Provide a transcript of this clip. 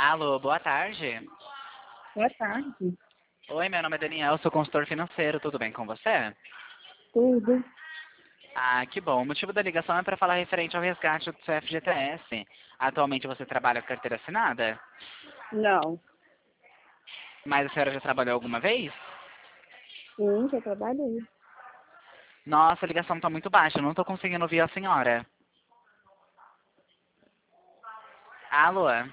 Alô, boa tarde. Boa tarde. Oi, meu nome é Daniel, sou consultor financeiro, tudo bem com você? Tudo? Ah, que bom. O motivo da ligação é para falar referente ao resgate do seu FGTS. Atualmente você trabalha com carteira assinada? Não. Mas a senhora já trabalhou alguma vez? Sim, já trabalhei. Nossa, a ligação está muito baixa, eu não estou conseguindo ouvir a senhora. Alô?